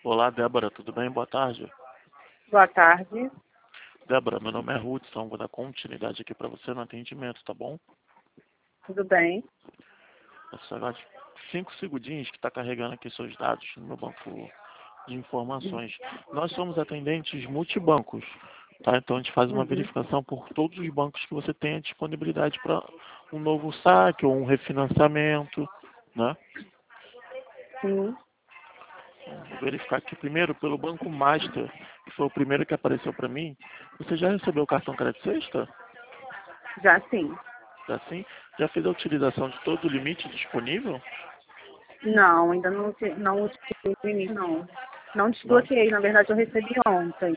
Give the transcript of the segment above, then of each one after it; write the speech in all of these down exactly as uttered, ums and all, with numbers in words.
Olá, Débora, tudo bem? Boa tarde. Boa tarde. Débora, meu nome é Hudson, vou dar continuidade aqui para você no atendimento, tá bom? Tudo bem? Só agora cinco segundinhos que está carregando aqui seus dados no meu banco de informações. Nós somos atendentes multibancos, tá? Então a gente faz uma Uhum. verificação por todos os bancos que você tenha disponibilidade para um novo saque ou um refinanciamento, né? Sim, Vou verificar aqui primeiro pelo Banco Master, que foi o primeiro que apareceu para mim. Você já recebeu o cartão Crédito Sexta? já sim. Assim, já fez a utilização de todo o limite disponível? Não, ainda não, te- não utilizei o limite, não. Não Não. desbloqueei, na verdade eu recebi ontem.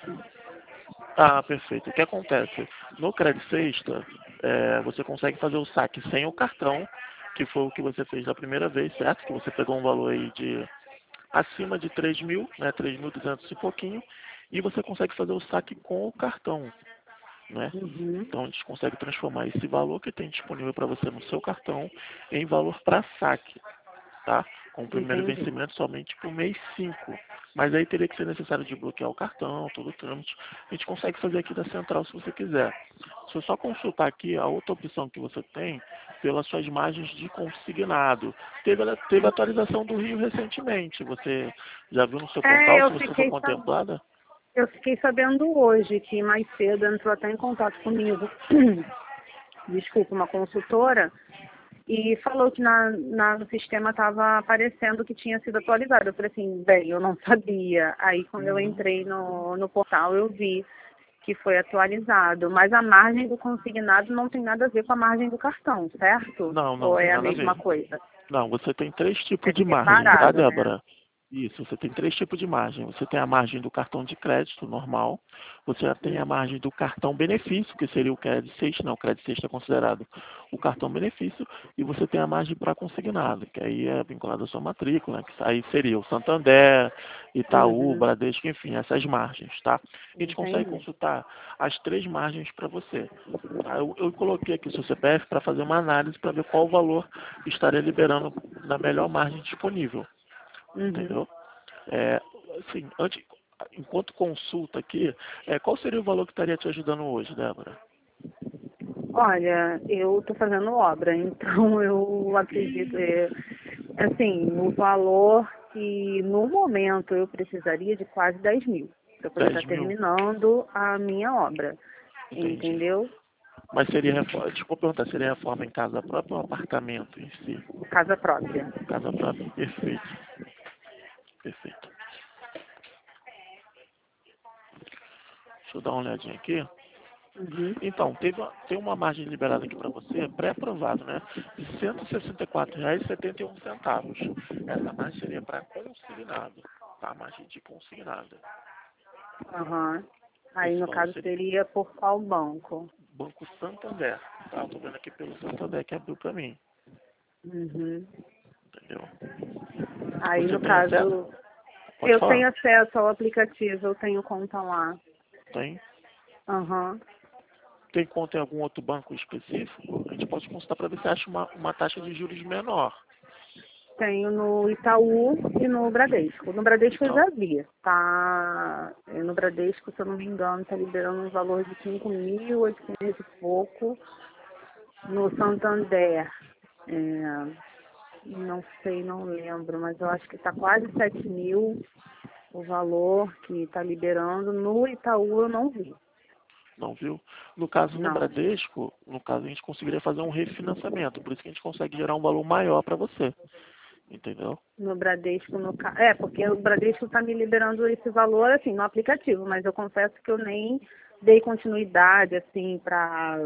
Ah, perfeito. O que acontece? No Crédito Sexta, é, você consegue fazer o saque sem o cartão, que foi o que você fez da primeira vez, certo? Que você pegou um valor aí de acima de três mil, né? três mil e duzentos e pouquinho, e você consegue fazer o saque com o cartão, né? Uhum. Então a gente consegue transformar esse valor que tem disponível para você no seu cartão em valor para saque, tá? Com o primeiro Entendi. vencimento somente para o mês cinco. Mas aí teria que ser necessário de bloquear o cartão, todo o trâmite. A gente consegue fazer aqui da central se você quiser. Se eu só consultar aqui a outra opção que você tem, pelas suas margens de consignado. Teve, teve atualização do Rio recentemente. Você já viu no seu É, portal, eu se você for fiquei, sab... contemplada? eu fiquei sabendo hoje que mais cedo entrou até em contato comigo. Desculpa, uma consultora. E falou que na, na- no sistema estava aparecendo que tinha sido atualizado. Eu falei assim, bem, eu não sabia. Aí quando eu Uhum. entrei no, no portal eu vi que foi atualizado. Mas a margem do consignado não tem nada a ver com a margem do cartão, certo? Não, não Ou tem é a nada a mesma ver. coisa? Não, você tem três É tipos de margem, tá, separado, né? Débora? Isso, você tem três tipos de margem. Você tem a margem do cartão de crédito normal, você já tem a Hum, margem do cartão benefício, que seria o crédito sexta, não, o crédito sexta é considerado o cartão benefício, e você tem a margem para consignado, que aí é vinculado à sua matrícula, né, que aí seria o Santander, Itaú, Uhum, Bradesco, enfim, essas margens, tá? A gente consegue entendi. consultar as três margens para você. Tá? Eu, eu coloquei aqui o seu C P F para fazer uma análise para ver qual o valor estaria liberando na melhor margem disponível, Uhum. entendeu? É, assim, antes, enquanto consulta aqui, é, qual seria o valor que estaria te ajudando hoje, Débora? Olha, eu estou fazendo obra, então eu acredito, é, assim, o valor que no momento eu precisaria de quase dez mil para poder estar dez mil? terminando a minha obra, Entendi. entendeu? Mas seria reforma, desculpa perguntar, seria reforma em casa própria ou apartamento em si? Casa própria. Casa própria, perfeito, perfeito. Deixa eu dar uma olhadinha aqui. Uhum. Então, teve uma, tem uma margem liberada aqui para você, pré-aprovado, né? De cento e sessenta e quatro reais e setenta e um centavos. Essa margem seria para consignado, tá? A margem de consignado. Aham. Aí Esse no valor caso seria seria por qual banco? Banco Santander, tá? Eu tô vendo aqui pelo Santander que abriu para mim, Uhum. entendeu? Aí Você no tem acesso? caso, Pode eu falar? tenho acesso ao aplicativo, eu tenho conta lá. Tem? Aham. Tem conta em algum outro banco específico? A gente pode consultar para ver se acha uma, uma taxa de juros menor. Tenho no Itaú e no Bradesco. No Bradesco eu Então, já vi, tá? É, no Bradesco, se eu não me engano, tá liberando um valor de cinco mil e oitocentos e pouco. No Santander, é, não sei, não lembro, mas eu acho que tá quase sete mil o valor que tá liberando. No Itaú eu não vi, não viu? No caso, no não. Bradesco, no caso, a gente conseguiria fazer um refinanciamento. Por isso que a gente consegue gerar um valor maior para você. Entendeu? No Bradesco, no ca- é, porque o Bradesco está me liberando esse valor assim no aplicativo, mas eu confesso que eu nem dei continuidade assim para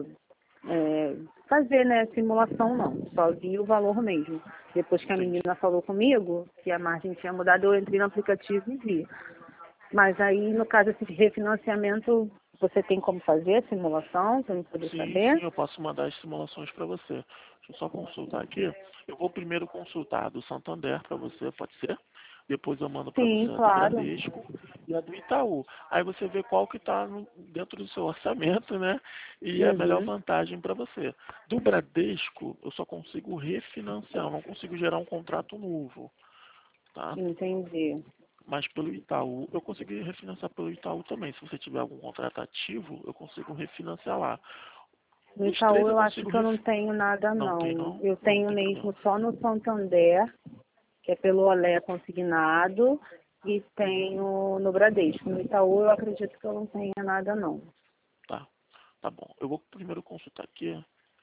fazer, né, simulação não, só vi o valor mesmo. Depois que a Entendi. menina falou comigo que a margem tinha mudado, eu entrei no aplicativo e vi. Mas aí, no caso desse refinanciamento, você tem como fazer a simulação, para eu poder Sim, sim, saber? eu posso mandar as simulações para você. Deixa eu só consultar aqui. Eu vou primeiro consultar a do Santander para você, pode ser? Depois eu mando para Sim, você a do claro. Bradesco e a do Itaú. Aí você vê qual que está dentro do seu orçamento, né? E é a melhor Uhum, vantagem para você. Do Bradesco, eu só consigo refinanciar, eu não consigo gerar um contrato novo, tá? entendi. Mas pelo Itaú, eu consegui refinanciar pelo Itaú também. Se você tiver algum contrato ativo, eu consigo refinanciar lá. No Os três Itaú eu eu acho consigo que eu não ref... tenho nada Não tem não. não? Eu Não, não tenho tem mesmo problema. só no Santander, que é pelo Olé consignado, e tenho no Bradesco. No Itaú eu acredito que eu não tenha nada não. Tá, tá bom. Eu vou primeiro consultar aqui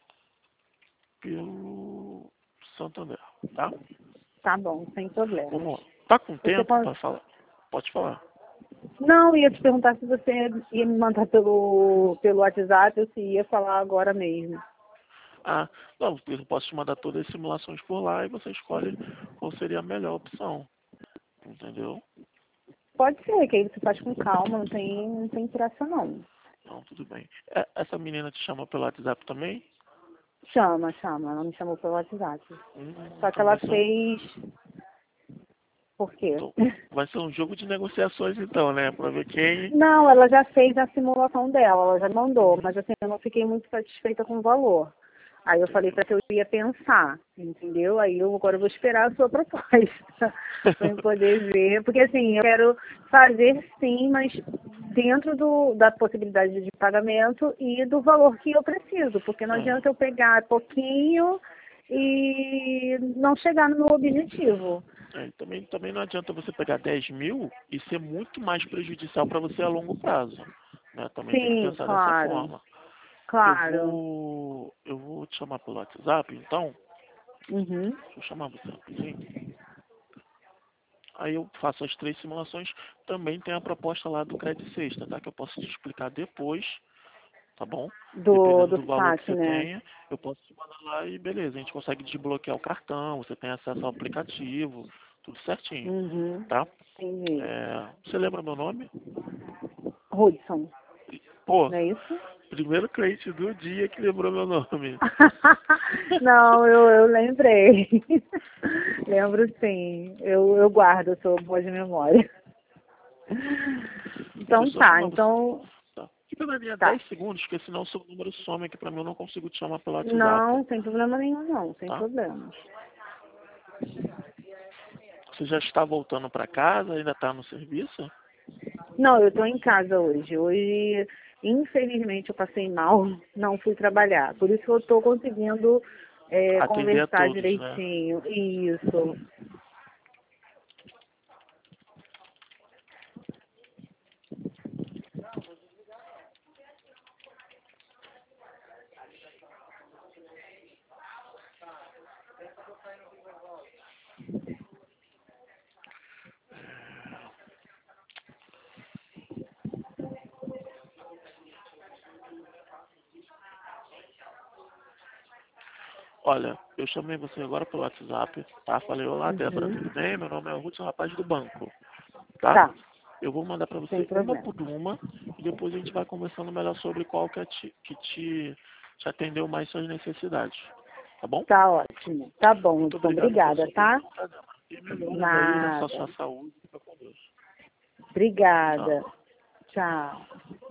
pelo Santander, tá? Tá bom, sem problemas. Vamos lá. Tá com Você tempo pode... para falar? Pode falar. Não, ia te perguntar se você ia me mandar pelo, pelo WhatsApp ou se ia falar agora mesmo. Ah, não, eu posso te mandar todas as simulações por lá e você escolhe qual seria a melhor opção. Entendeu? Pode ser, que aí você faz com calma, não tem, não tem pressa não. Não, tudo bem. É, essa menina te chama pelo WhatsApp também? Chama, chama, ela me chamou pelo WhatsApp. Hum, Só que então ela vai ser um, fez... Por quê? então, vai ser um jogo de negociações então, né? Pra ver quem. Não, ela já fez a simulação dela, ela já mandou, mas assim, eu não fiquei muito satisfeita com o valor. Aí eu falei para que eu ia pensar, entendeu? Aí eu agora eu vou esperar a sua proposta para eu poder ver, porque assim, eu quero fazer sim, mas dentro do, da possibilidade de pagamento e do valor que eu preciso, porque não É, adianta eu pegar pouquinho e não chegar no meu objetivo. é, e também, também não adianta você pegar dez mil e ser muito mais prejudicial para você a longo prazo. Né? Também tem que Sim, pensar dessa claro, forma. Eu claro. vou. Eu vou te chamar pelo WhatsApp, então. Uhum. Deixa eu chamar você rapidinho. Aí eu faço as três simulações. Também tem a proposta lá do Credit Sexta, tá? Que eu posso te explicar depois, tá bom? Do, Dependendo do do valor que saque, você né? tenha, eu posso te mandar lá e beleza, a gente consegue desbloquear o cartão, você tem acesso ao aplicativo, tudo certinho, Uhum. tá? Entendi. É, você lembra meu nome? Hudson, Pô, não é isso? primeiro cliente do dia que lembrou meu nome. Não, eu, eu lembrei. Lembro sim. Eu, eu guardo, eu sou boa de memória. Deixa eu Então só tá, chamar você. então Tá. Fica na linha tá. dez segundos, porque senão o seu número some aqui pra mim, eu não consigo te chamar pelo WhatsApp, Não, sem problema nenhum não, sem tá? problemas. Você já está voltando pra casa, ainda está no serviço? Não, eu tô em casa hoje. Hoje, infelizmente, eu passei mal, não fui trabalhar. Por isso que eu tô conseguindo é, Atender a conversar todos, né? direitinho. Isso. Olha, eu chamei você agora pelo WhatsApp, tá? Falei, olá Débora, Uhum. tudo bem? Meu nome é Ruth, sou rapaz do banco, tá? Tá, Eu vou mandar pra sem você uma problema. por uma e depois a gente vai conversando melhor sobre qual que, é te, que te, te atendeu mais suas necessidades, tá bom? Tá ótimo. Tá bom, Muito Hudson. obrigado pela Obrigada, sua tá? pergunta, Débora. E melhoras aí na sua, Nada. sua saúde. Fica com Deus. Obrigada. Tchau. Tchau.